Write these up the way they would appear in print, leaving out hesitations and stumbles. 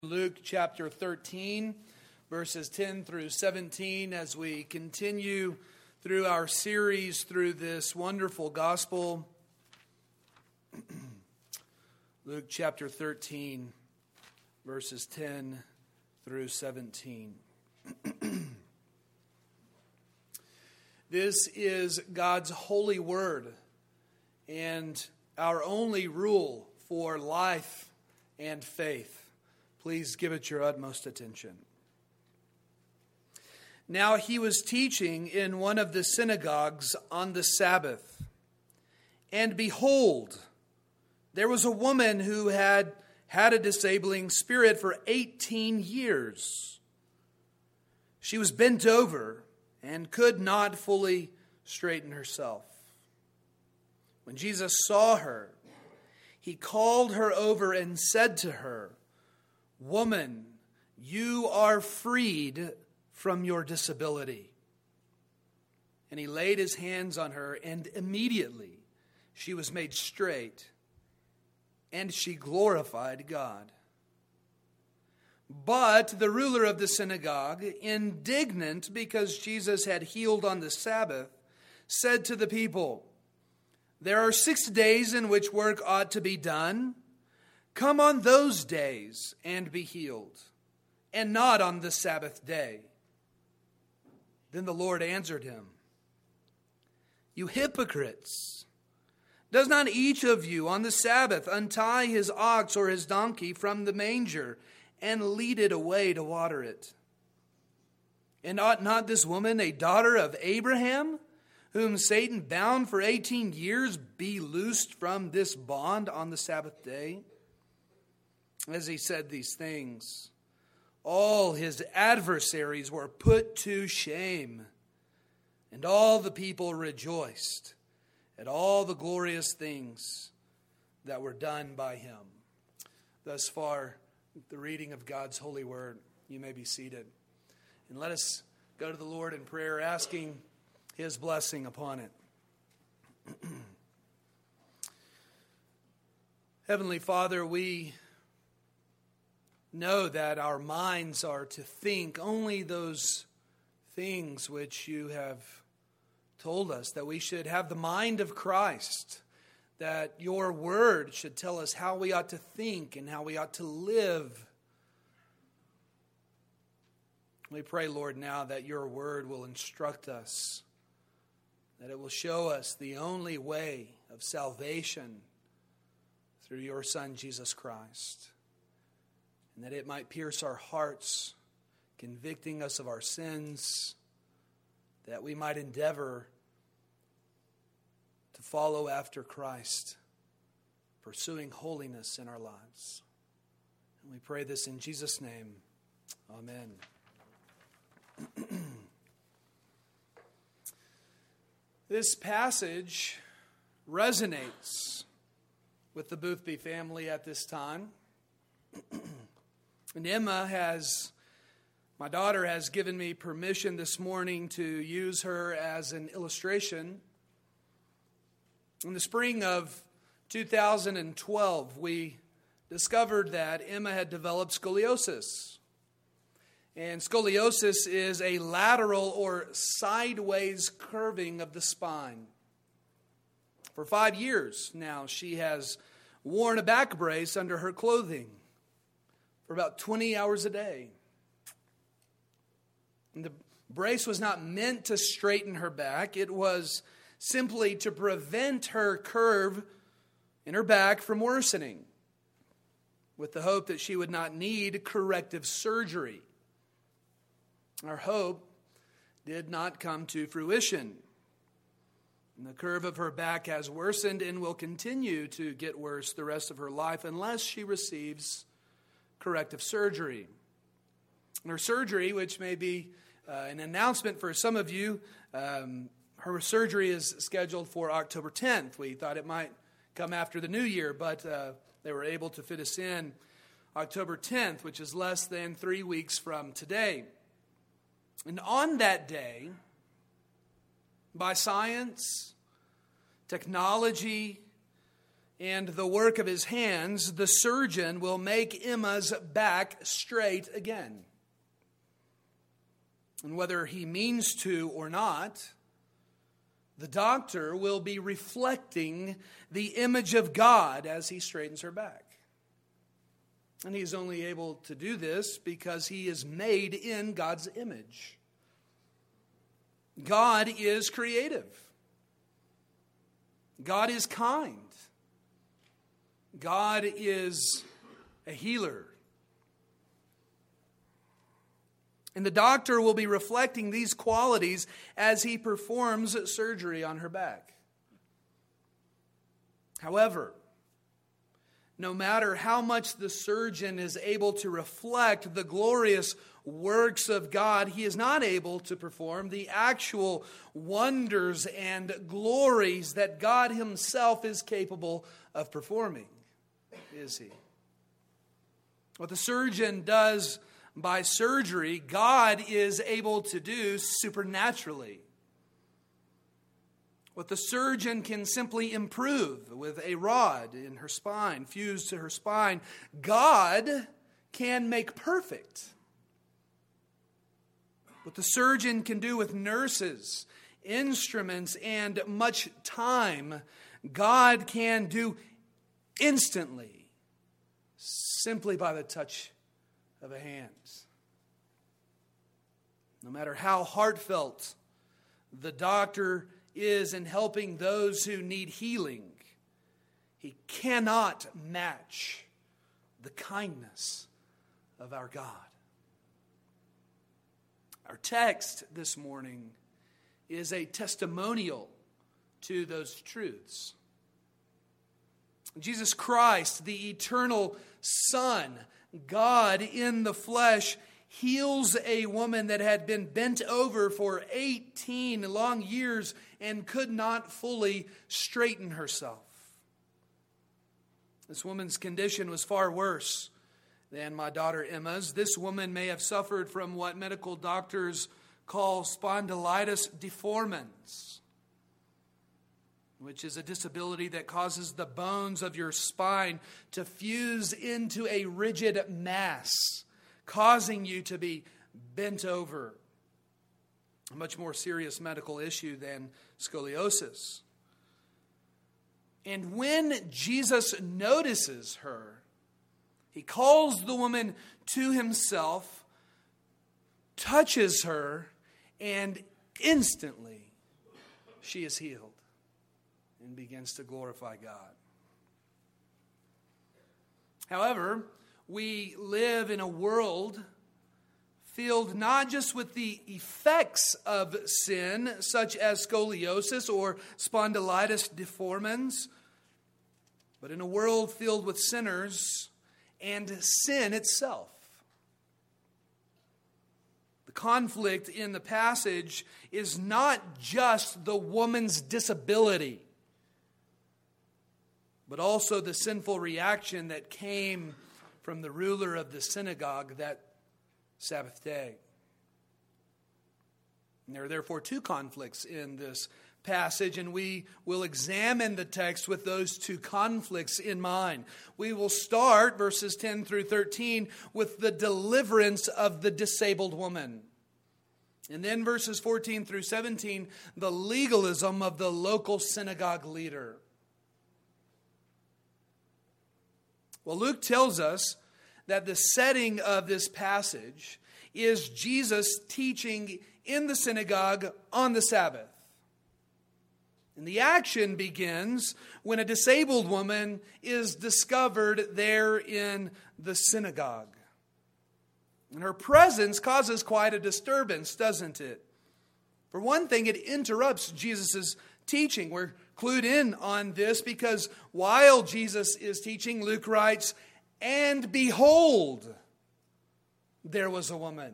Luke chapter 13, verses 10 through 17, as we continue through our series through this wonderful gospel. Luke chapter 13, verses 10 through 17. This is God's holy word and our only rule for life and faith. Please give it your utmost attention. Now he was teaching in one of the synagogues on the Sabbath. And behold, there was a woman who had had a disabling spirit for 18 years. She was bent over and could not fully straighten herself. When Jesus saw her, he called her over and said to her, "Woman, you are freed from your disability." And he laid his hands on her, and immediately she was made straight, and she glorified God. But the ruler of the synagogue, indignant because Jesus had healed on the Sabbath, said to the people, "There are 6 days in which work ought to be done. Come on those days and be healed, and not on the Sabbath day." Then the Lord answered him, "You hypocrites! Does not each of you on the Sabbath untie his ox or his donkey from the manger and lead it away to water it? And ought not this woman, a daughter of Abraham, whom Satan bound for 18 years, be loosed from this bond on the Sabbath day?" As he said these things, all his adversaries were put to shame, and all the people rejoiced at all the glorious things that were done by him. Thus far, the reading of God's holy word. You may be seated. And let us go to the Lord in prayer, asking his blessing upon it. Heavenly Father, we know that our minds are to think only those things which you have told us, that we should have the mind of Christ, that your word should tell us how we ought to think and how we ought to live. We pray, Lord, now that your word will instruct us, that it will show us the only way of salvation through your Son, Jesus Christ. And that it might pierce our hearts, convicting us of our sins, that we might endeavor to follow after Christ, pursuing holiness in our lives. And we pray this in Jesus' name. Amen. This passage resonates with the Boothby family at this time. And my daughter has given me permission this morning to use her as an illustration. In the spring of 2012, we discovered that Emma had developed scoliosis. And scoliosis is a lateral or sideways curving of the spine. For 5 years now, she has worn a back brace under her clothing for about 20 hours a day. And the brace was not meant to straighten her back. It was simply to prevent her curve in her back from worsening, with the hope that she would not need corrective surgery. Our hope did not come to fruition. And the curve of her back has worsened and will continue to get worse the rest of her life unless she receives corrective surgery. And her surgery, which may be an announcement for some of you, her surgery is scheduled for October 10th. We thought it might come after the new year, but they were able to fit us in October 10th, which is less than 3 weeks from today. And on that day, by science, technology, and the work of his hands, the surgeon will make Emma's back straight again. And whether he means to or not, the doctor will be reflecting the image of God as he straightens her back. And he's only able to do this because he is made in God's image. God is creative. God is kind. God is a healer. And the doctor will be reflecting these qualities as he performs surgery on her back. However, no matter how much the surgeon is able to reflect the glorious works of God, he is not able to perform the actual wonders and glories that God himself is capable of performing, is he? What the surgeon does by surgery, God is able to do supernaturally. What the surgeon can simply improve with a rod in her spine, fused to her spine, God can make perfect. What the surgeon can do with nurses, instruments, and much time, God can do instantly, simply by the touch of a hand. No matter how heartfelt the doctor is in helping those who need healing, he cannot match the kindness of our God. Our text this morning is a testimonial to those truths. Jesus Christ, the eternal Son, God in the flesh, heals a woman that had been bent over for 18 long years and could not fully straighten herself. This woman's condition was far worse than my daughter Emma's. This woman may have suffered from what medical doctors call spondylitis deformans, which is a disability that causes the bones of your spine to fuse into a rigid mass, causing you to be bent over. A much more serious medical issue than scoliosis. And when Jesus notices her, he calls the woman to himself, touches her, and instantly she is healed and begins to glorify God. However, we live in a world filled not just with the effects of sin, such as scoliosis or spondylitis deformans, but in a world filled with sinners and sin itself. The conflict in the passage is not just the woman's disability, but also the sinful reaction that came from the ruler of the synagogue that Sabbath day. And there are therefore two conflicts in this passage, and we will examine the text with those two conflicts in mind. We will start verses 10 through 13 with the deliverance of the disabled woman. And then verses 14 through 17, the legalism of the local synagogue leader. Well, Luke tells us that the setting of this passage is Jesus teaching in the synagogue on the Sabbath. And the action begins when a disabled woman is discovered there in the synagogue. And her presence causes quite a disturbance, doesn't it? For one thing, it interrupts Jesus' teaching. We're clued in on this because while Jesus is teaching, Luke writes, "And behold, there was a woman."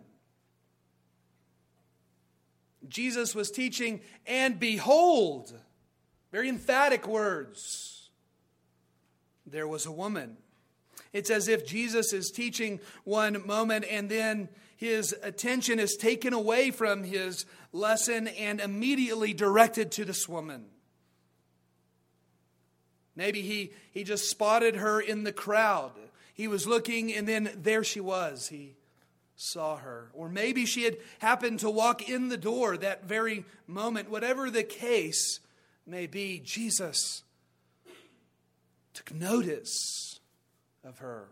Jesus was teaching, and behold, very emphatic words. There was a woman. It's as if Jesus is teaching one moment and then his attention is taken away from his lesson and immediately directed to this woman. Maybe he just spotted her in the crowd. He was looking and then there she was. He saw her. Or maybe she had happened to walk in the door that very moment. Whatever the case may be, Jesus took notice of her.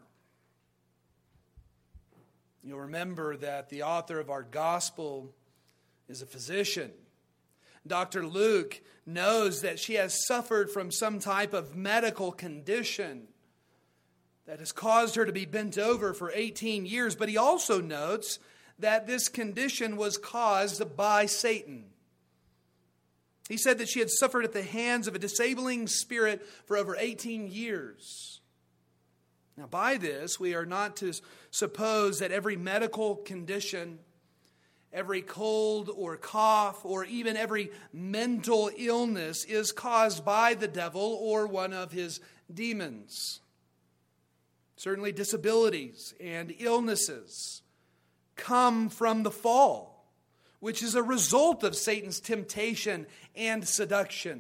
You'll remember that the author of our gospel is a physician. Dr. Luke knows that she has suffered from some type of medical condition that has caused her to be bent over for 18 years. But he also notes that this condition was caused by Satan. He said that she had suffered at the hands of a disabling spirit for over 18 years. Now, by this, we are not to suppose that every medical condition, every cold or cough, or even every mental illness is caused by the devil or one of his demons. Certainly, disabilities and illnesses come from the fall, which is a result of Satan's temptation and seduction.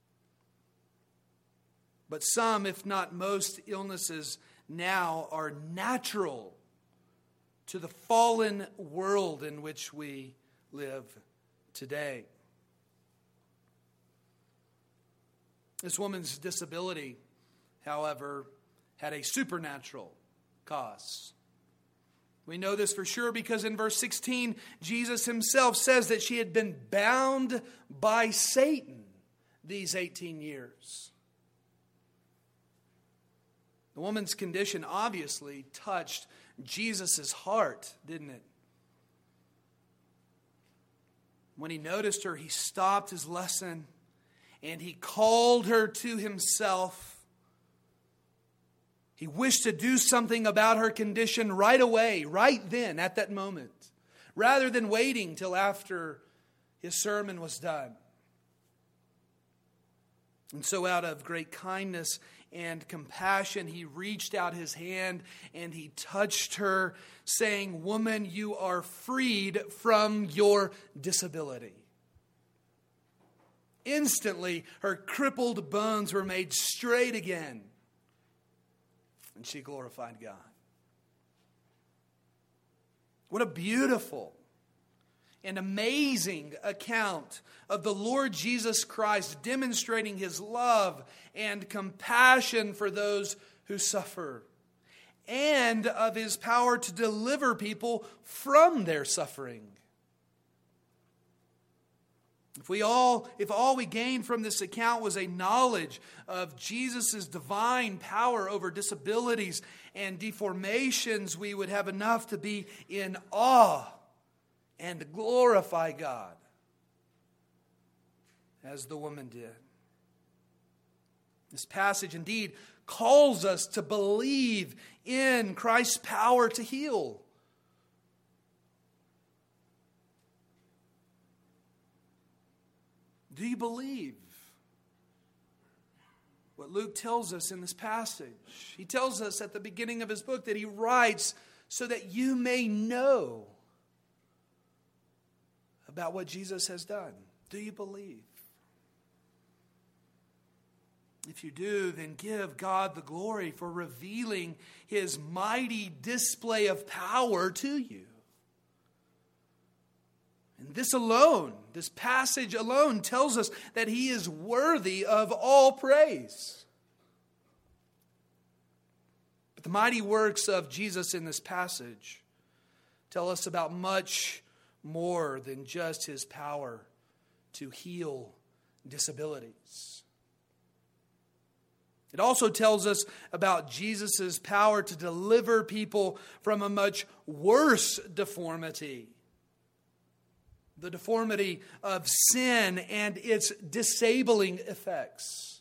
But some, if not most, illnesses now are natural to the fallen world in which we live today. This woman's disability, however, had a supernatural cause. We know this for sure because in verse 16, Jesus himself says that she had been bound by Satan these 18 years. The woman's condition obviously touched Jesus' heart, didn't it? When he noticed her, he stopped his lesson and he called her to himself. He wished to do something about her condition right away, right then, at that moment, rather than waiting till after his sermon was done. And so out of great kindness and compassion, he reached out his hand and he touched her, saying, "Woman, you are freed from your disability." Instantly, her crippled bones were made straight again, and she glorified God. What a beautiful and amazing account of the Lord Jesus Christ demonstrating his love and compassion for those who suffer, and of his power to deliver people from their suffering. If all we gained from this account was a knowledge of Jesus' divine power over disabilities and deformations, we would have enough to be in awe and glorify God, as the woman did. This passage indeed calls us to believe in Christ's power to heal. Do you believe what Luke tells us in this passage? He tells us at the beginning of his book that he writes so that you may know about what Jesus has done. Do you believe? If you do, then give God the glory for revealing his mighty display of power to you. And this passage alone tells us that he is worthy of all praise. But the mighty works of Jesus in this passage tell us about much more than just his power to heal disabilities. It also tells us about Jesus' power to deliver people from a much worse deformity. The deformity of sin and its disabling effects.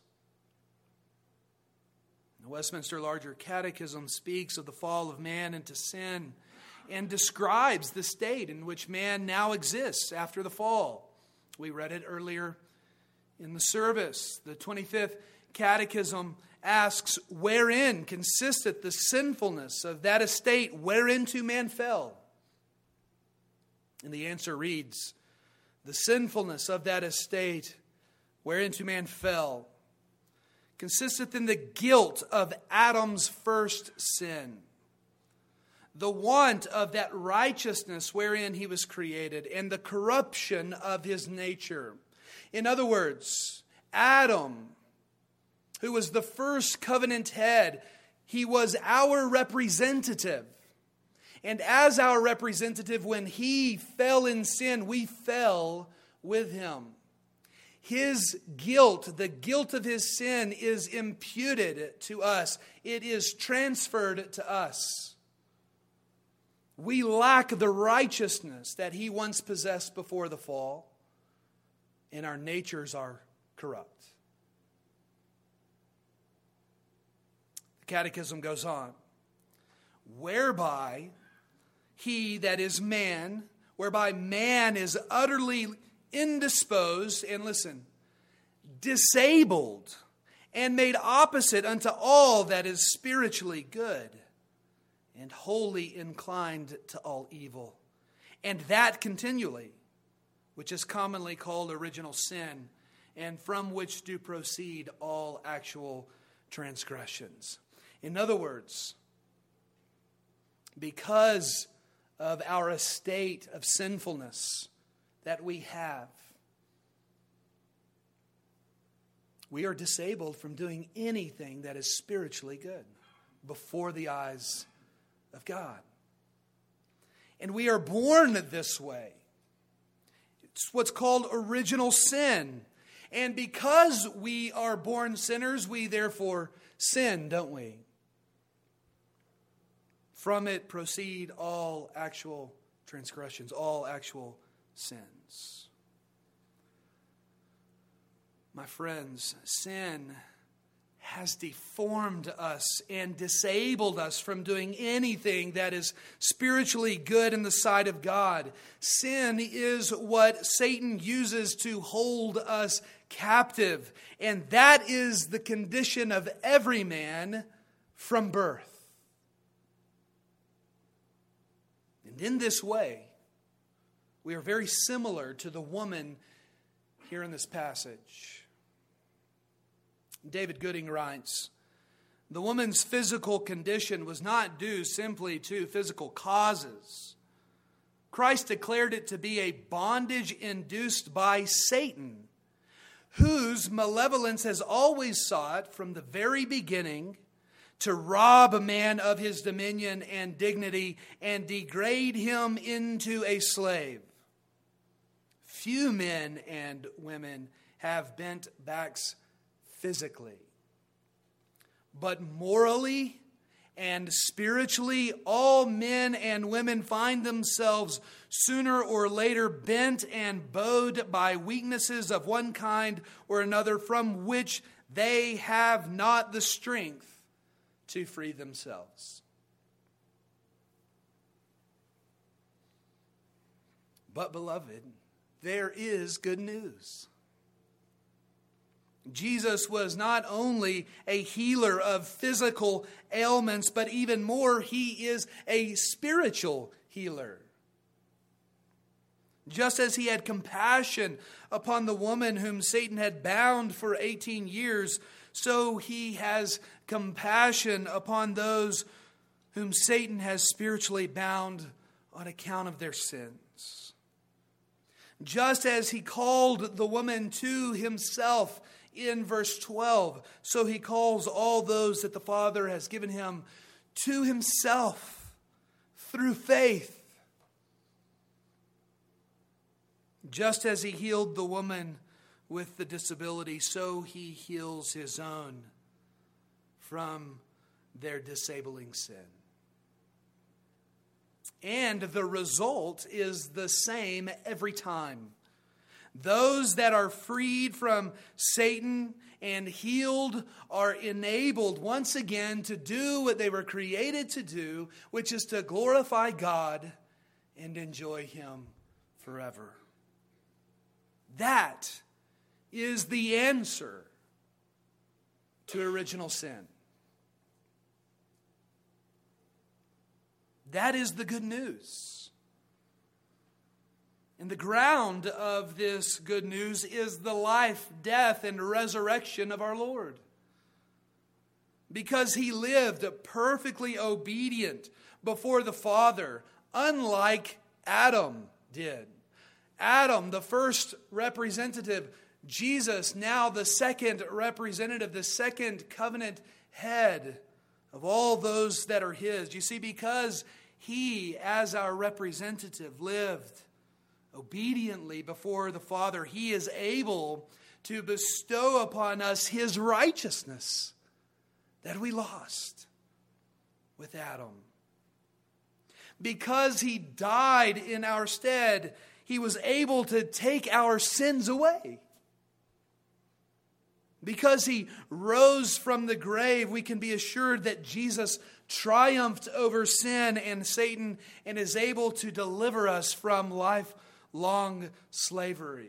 The Westminster Larger Catechism speaks of the fall of man into sin and describes the state in which man now exists after the fall. We read it earlier in the service. The 25th Catechism asks, "Wherein consisteth the sinfulness of that estate whereinto man fell?" And the answer reads, "The sinfulness of that estate whereinto man fell consisteth in the guilt of Adam's first sin, the want of that righteousness wherein he was created, and the corruption of his nature. In other words, Adam, who was the first covenant head, he was our representative. And as our representative, when he fell in sin, we fell with him. His guilt, the guilt of his sin, is imputed to us. It is transferred to us. We lack the righteousness that he once possessed before the fall, and our natures are corrupt. The Catechism goes on, whereby he, that is man, whereby man is utterly indisposed, and listen, disabled, and made opposite unto all that is spiritually good, and wholly inclined to all evil, and that continually, which is commonly called original sin, and from which do proceed all actual transgressions. In other words, because of our estate of sinfulness that we have, we are disabled from doing anything that is spiritually good before the eyes of God. And we are born this way. It's what's called original sin. And because we are born sinners, we therefore sin, don't we? From it proceed all actual transgressions, all actual sins. My friends, sin has deformed us and disabled us from doing anything that is spiritually good in the sight of God. Sin is what Satan uses to hold us captive, and that is the condition of every man from birth. And in this way, we are very similar to the woman here in this passage. David Gooding writes, the woman's physical condition was not due simply to physical causes. Christ declared it to be a bondage induced by Satan, whose malevolence has always sought from the very beginning to rob a man of his dominion and dignity and degrade him into a slave. Few men and women have bent backs physically, but morally and spiritually, all men and women find themselves sooner or later bent and bowed by weaknesses of one kind or another from which they have not the strength to free themselves. But, beloved, there is good news. Jesus was not only a healer of physical ailments, but even more, he is a spiritual healer. Just as he had compassion upon the woman whom Satan had bound for 18 years, so he has compassion upon those whom Satan has spiritually bound on account of their sins. Just as he called the woman to himself in verse 12, so he calls all those that the Father has given him to himself through faith. Just as he healed the woman with the disability, so he heals his own from their disabling sin. And the result is the same every time. Those that are freed from Satan and healed are enabled once again to do what they were created to do, which is to glorify God and enjoy Him forever. That is the answer to original sin. That is the good news. And the ground of this good news is the life, death, and resurrection of our Lord. because he lived perfectly obedient before the Father, unlike Adam did. Adam, the first representative, Jesus, now the second representative, the second covenant head of all those that are his. You see, because he, as our representative, lived obediently before the Father, he is able to bestow upon us his righteousness that we lost with Adam. Because he died in our stead, he was able to take our sins away. Because he rose from the grave, we can be assured that Jesus triumphed over sin and Satan and is able to deliver us from lifelong slavery.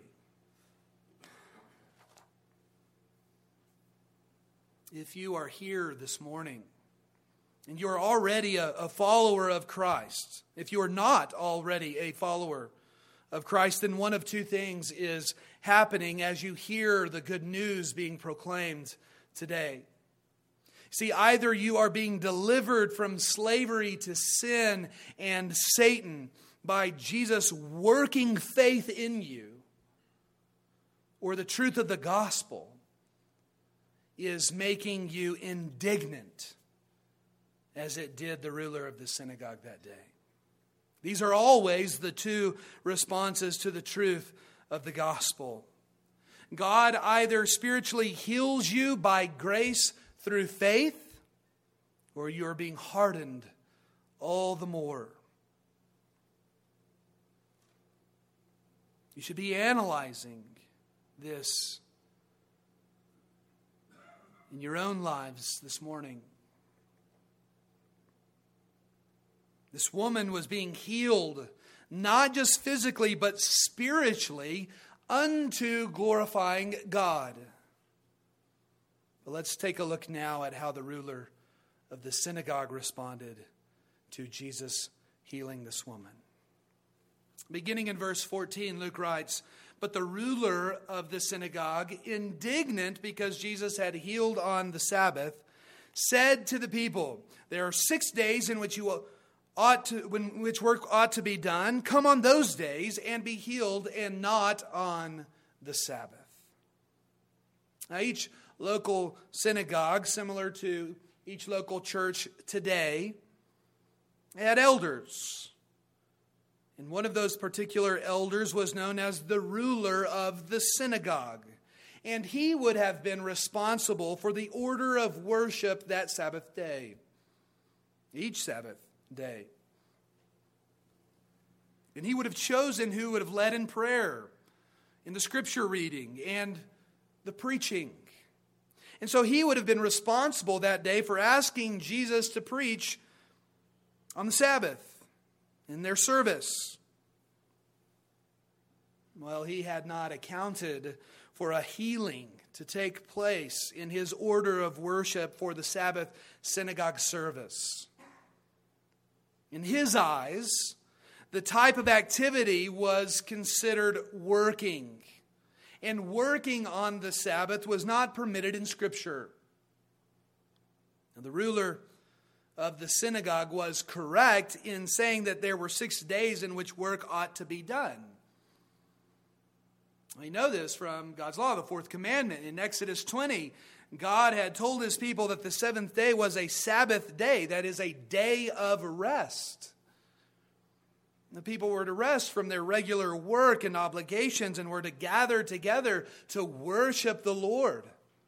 If you are here this morning and you are already a follower of Christ, if you are not already a follower of Christ, then one of two things is happening as you hear the good news being proclaimed today. See, either you are being delivered from slavery to sin and Satan by Jesus working faith in you, or the truth of the gospel is making you indignant, as it did the ruler of the synagogue that day. These are always the two responses to the truth of the gospel. God either spiritually heals you by grace through faith, or you are being hardened all the more. You should be analyzing this in your own lives this morning. This woman was being healed, not just physically, but spiritually, unto glorifying God. But let's take a look now at how the ruler of the synagogue responded to Jesus healing this woman. Beginning in verse 14, Luke writes, "But the ruler of the synagogue, indignant because Jesus had healed on the Sabbath, said to the people, 'There are 6 days in which which work ought to be done. Come on those days and be healed, and not on the Sabbath.'" Now, each local synagogue, similar to each local church today, had elders. And one of those particular elders was known as the ruler of the synagogue. And he would have been responsible for the order of worship that Sabbath day. Each Sabbath day. And he would have chosen who would have led in prayer, in the scripture reading, and the preaching. And so he would have been responsible that day for asking Jesus to preach on the Sabbath in their service. Well, he had not accounted for a healing to take place in his order of worship for the Sabbath synagogue service. In his eyes, the type of activity was considered working. And working on the Sabbath was not permitted in Scripture. Now, the ruler of the synagogue was correct in saying that there were 6 days in which work ought to be done. We know this from God's law, the fourth commandment. In Exodus 20, God had told his people that the seventh day was a Sabbath day, that is, a day of rest. The people were to rest from their regular work and obligations and were to gather together to worship the Lord.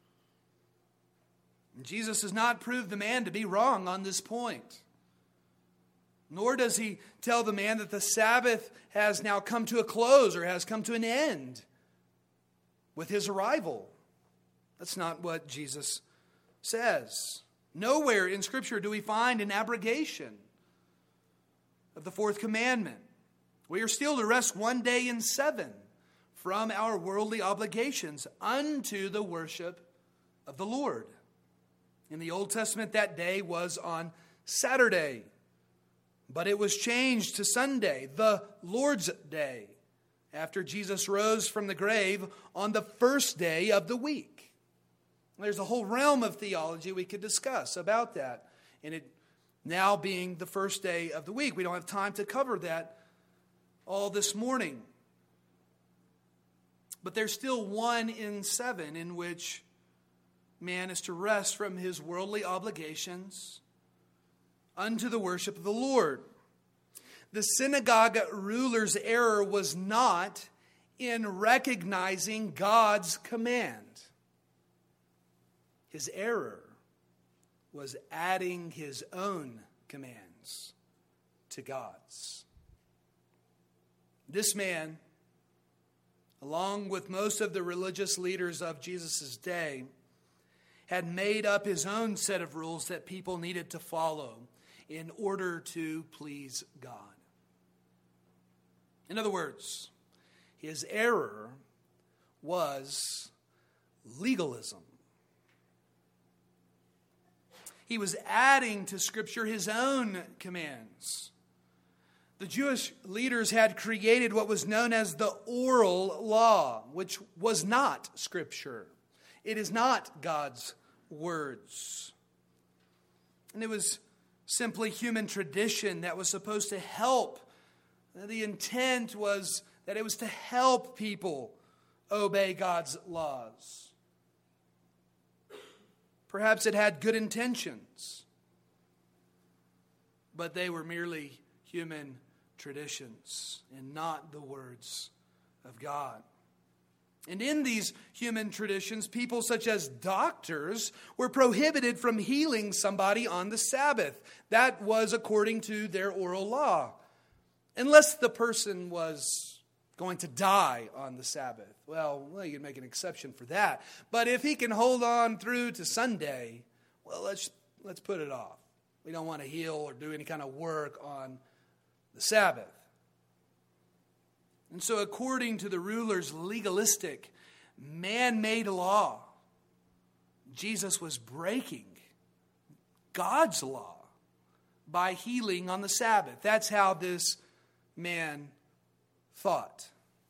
And Jesus does not prove the man to be wrong on this point. Nor does he tell the man that the Sabbath has now come to a close or has come to an end with his arrival. That's not what Jesus says. Nowhere in Scripture do we find an abrogation of the fourth commandment. We are still to rest 1 day in 7 from our worldly obligations unto the worship of the Lord. In the Old Testament, that day was on Saturday, but it was changed to Sunday, the Lord's Day, after Jesus rose from the grave on the first day of the week. There's a whole realm of theology we could discuss about that. And it now being the first day of the week, we don't have time to cover that all this morning. But there's still 1 in 7 in which man is to rest from his worldly obligations unto the worship of the Lord. The synagogue ruler's error was not in recognizing God's command. His error was adding his own commands to God's. This man, along with most of the religious leaders of Jesus' day, had made up his own set of rules that people needed to follow in order to please God. In other words, his error was legalism. He was adding to Scripture his own commands. The Jewish leaders had created what was known as the oral law, which was not Scripture. It is not God's words. And it was simply human tradition that was supposed to help. The intent was that it was to help people obey God's laws. Perhaps it had good intentions, but they were merely human traditions and not the words of God. And in these human traditions, people such as doctors were prohibited from healing somebody on the Sabbath. That was according to their oral law. Unless the person was going to die on the Sabbath. Well, you can make an exception for that. But if he can hold on through to Sunday, well, let's put it off. We don't want to heal or do any kind of work on the Sabbath. And so according to the ruler's legalistic, man-made law, Jesus was breaking God's law by healing on the Sabbath. That's how this man thought.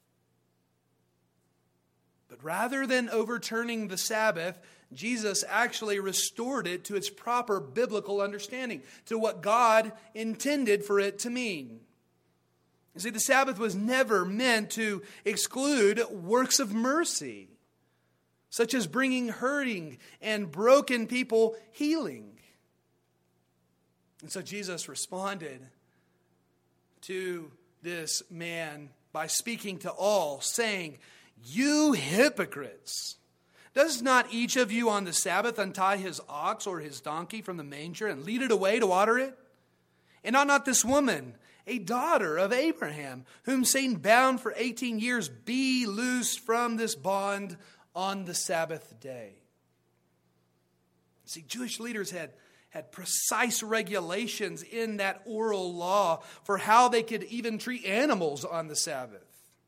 But rather than overturning the Sabbath, Jesus actually restored it to its proper biblical understanding, to what God intended for it to mean. You see, the Sabbath was never meant to exclude works of mercy, such as bringing hurting and broken people healing. And so Jesus responded to this man by speaking to all, saying, "You hypocrites! Does not each of you on the Sabbath untie his ox or his donkey from the manger and lead it away to water it? And ought not this woman, a daughter of Abraham, whom Satan bound for 18 years, be loosed from this bond on the Sabbath day?" See, Jewish leaders had precise regulations in that oral law for how they could even treat animals on the Sabbath.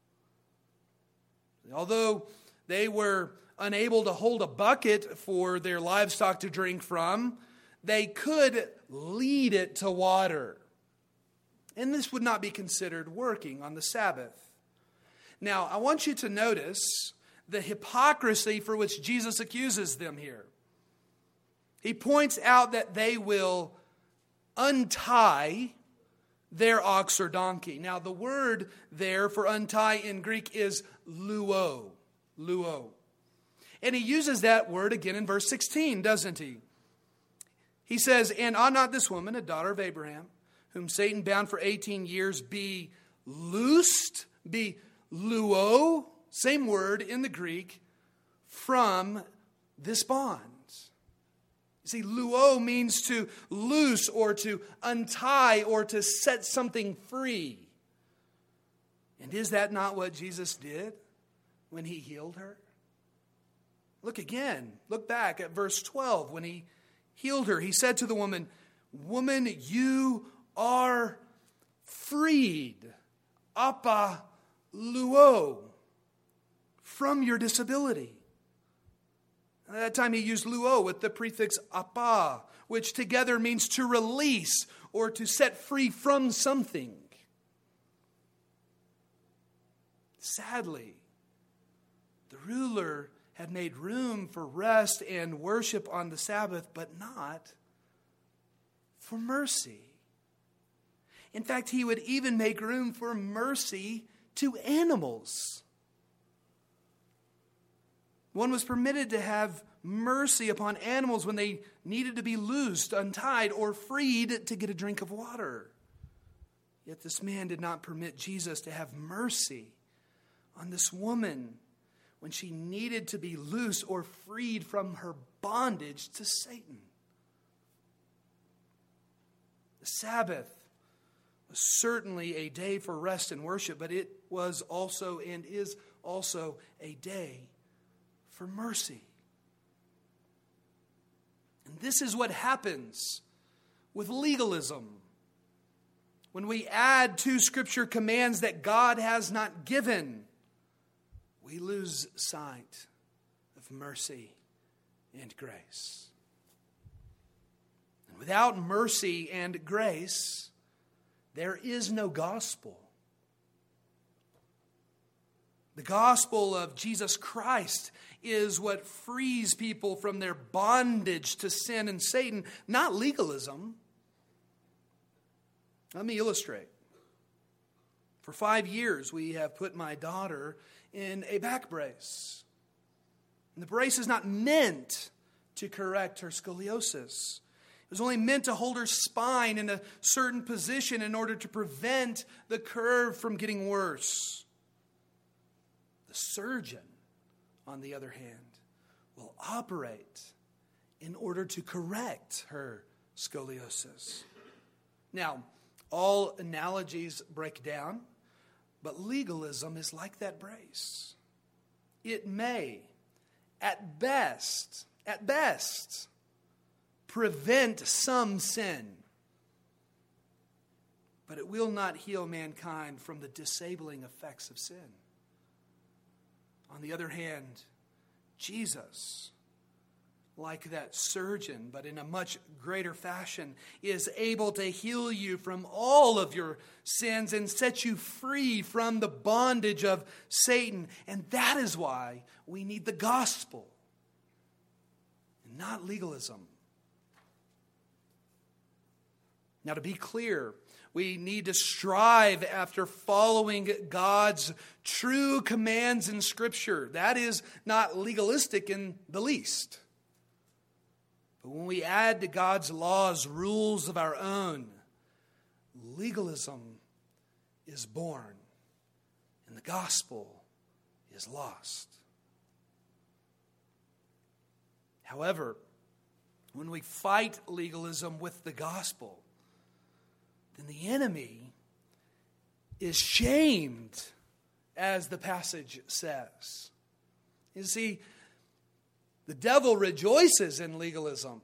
Although they were unable to hold a bucket for their livestock to drink from, they could lead it to water. And this would not be considered working on the Sabbath. Now, I want you to notice the hypocrisy for which Jesus accuses them here. He points out that they will untie their ox or donkey. Now, the word there for untie in Greek is luo. Luo. And he uses that word again in verse 16, doesn't he? He says, "And ought not this woman, a daughter of Abraham, whom Satan bound for 18 years, be loosed," be luo, same word in the Greek, "from this bond." See, luo means to loose or to untie or to set something free. And is that not what Jesus did when he healed her? Look again. Look back at verse 12. When he healed her, he said to the woman, "Woman, you are freed." Apa luo. From your disability. At that time he used luo with the prefix apa, which together means to release or to set free from something. Sadly, the ruler had made room for rest and worship on the Sabbath, but not for mercy. In fact, he would even make room for mercy to animals. One was permitted to have mercy upon animals when they needed to be loosed, untied, or freed to get a drink of water. Yet this man did not permit Jesus to have mercy on this woman when she needed to be loose or freed from her bondage to Satan. The Sabbath was certainly a day for rest and worship, but it was also and is also a day for mercy. And this is what happens with legalism. When we add to Scripture commands that God has not given, we lose sight of mercy and grace. And without mercy and grace, there is no gospel. The gospel of Jesus Christ is what frees people from their bondage to sin and Satan, not legalism. Let me illustrate. For 5 years, we have put my daughter in a back brace. And the brace is not meant to correct her scoliosis. It was only meant to hold her spine in a certain position in order to prevent the curve from getting worse. The surgeon, on the other hand, will operate in order to correct her scoliosis. Now, all analogies break down, but legalism is like that brace. It may, at best, prevent some sin, but it will not heal mankind from the disabling effects of sin. On the other hand, Jesus, like that surgeon, but in a much greater fashion, is able to heal you from all of your sins and set you free from the bondage of Satan. And that is why we need the gospel and not legalism. Now, to be clear, we need to strive after following God's true commands in Scripture. That is not legalistic in the least. But when we add to God's laws rules of our own, legalism is born and the gospel is lost. However, when we fight legalism with the gospel, then the enemy is shamed, as the passage says. You see, the devil rejoices in legalism.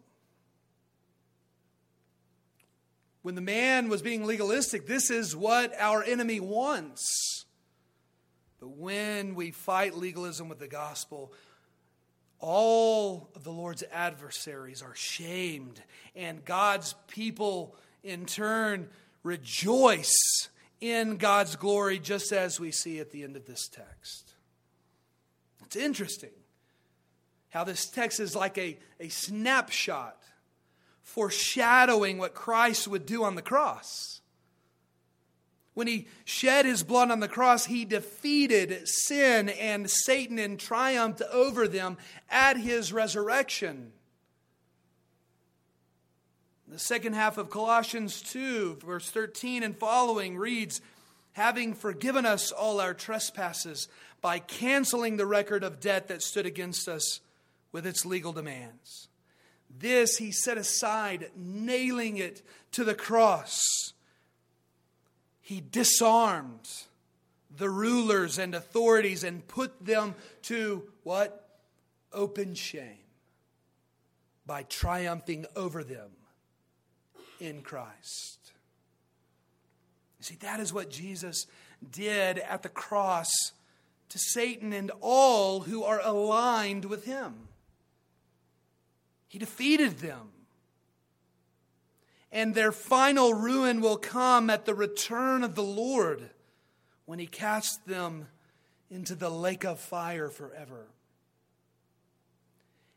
When the man was being legalistic, this is what our enemy wants. But when we fight legalism with the gospel, all of the Lord's adversaries are shamed, and God's people in turn rejoice in God's glory, just as we see at the end of this text. It's interesting how this text is like a snapshot foreshadowing what Christ would do on the cross. When he shed his blood on the cross, he defeated sin and Satan and triumphed over them at his resurrection. The second half of Colossians 2, verse 13 and following reads, having forgiven us all our trespasses by canceling the record of debt that stood against us with its legal demands. This he set aside, nailing it to the cross. He disarmed the rulers and authorities and put them to what? Open shame by triumphing over them in Christ. You see, that is what Jesus did at the cross to Satan and all who are aligned with him. He defeated them. And their final ruin will come at the return of the Lord when he casts them into the lake of fire forever.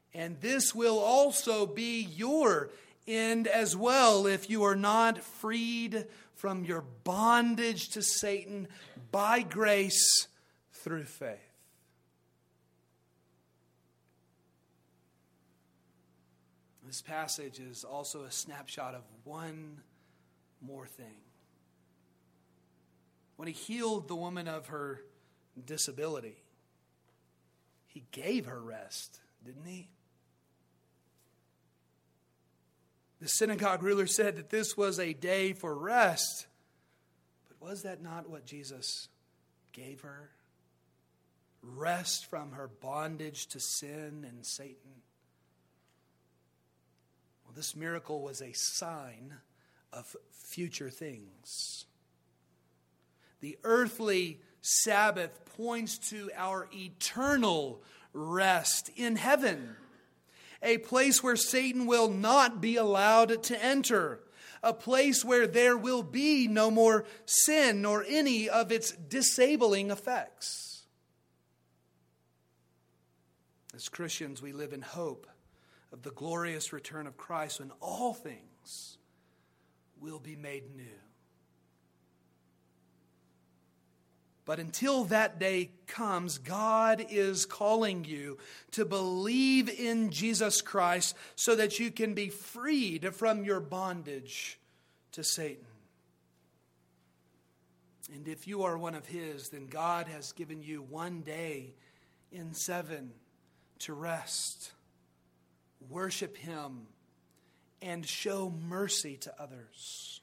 And this will also be your end as well if you are not freed from your bondage to Satan by grace through faith. This passage is also a snapshot of one more thing. When he healed the woman of her disability, he gave her rest, didn't he? The synagogue ruler said that this was a day for rest. But was that not what Jesus gave her? Rest from her bondage to sin and Satan. Well, this miracle was a sign of future things. The earthly Sabbath points to our eternal rest in heaven. A place where Satan will not be allowed to enter. A place where there will be no more sin nor any of its disabling effects. As Christians, we live in hope of the glorious return of Christ when all things will be made new. But until that day comes, God is calling you to believe in Jesus Christ so that you can be freed from your bondage to Satan. And if you are one of His, then God has given you one day in 7 to rest, worship Him, and show mercy to others.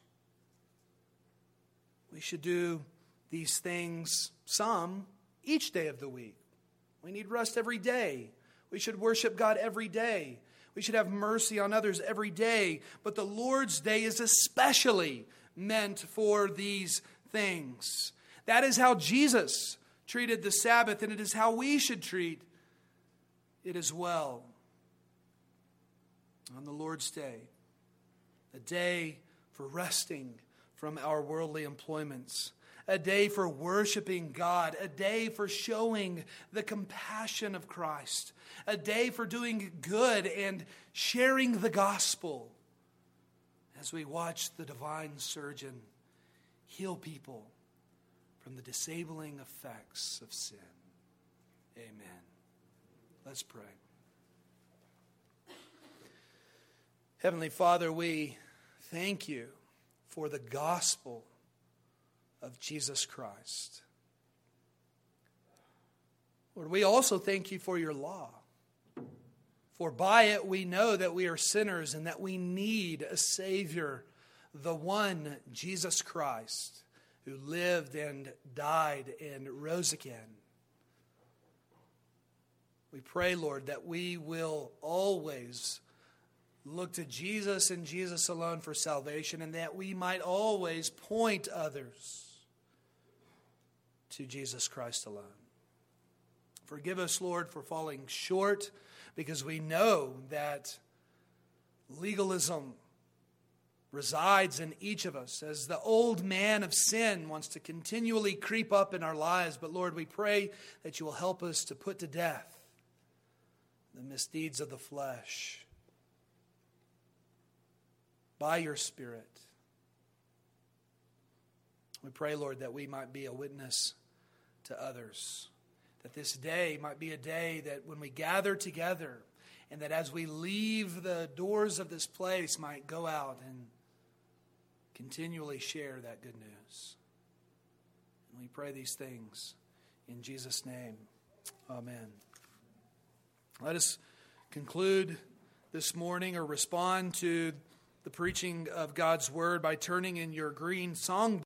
We should do these things, some, each day of the week. We need rest every day. We should worship God every day. We should have mercy on others every day. But the Lord's Day is especially meant for these things. That is how Jesus treated the Sabbath, and it is how we should treat it as well. On the Lord's Day, a day for resting from our worldly employments, a day for worshiping God, a day for showing the compassion of Christ, a day for doing good and sharing the gospel as we watch the divine surgeon heal people from the disabling effects of sin. Amen. Let's pray. Heavenly Father, we thank you for the gospel of Jesus Christ. Lord, we also thank you for your law. For by it we know that we are sinners and that we need a Savior, the one, Jesus Christ, who lived and died and rose again. We pray, Lord, that we will always look to Jesus and Jesus alone for salvation, and that we might always point others to Jesus Christ alone. Forgive us, Lord, for falling short, because we know that legalism resides in each of us as the old man of sin wants to continually creep up in our lives. But Lord, we pray that you will help us to put to death the misdeeds of the flesh by your Spirit. We pray, Lord, that we might be a witness to others. That this day might be a day that when we gather together, and that as we leave the doors of this place, might go out and continually share that good news. And we pray these things in Jesus' name. Amen. Let us conclude this morning, or respond to the preaching of God's Word, by turning in your green songbook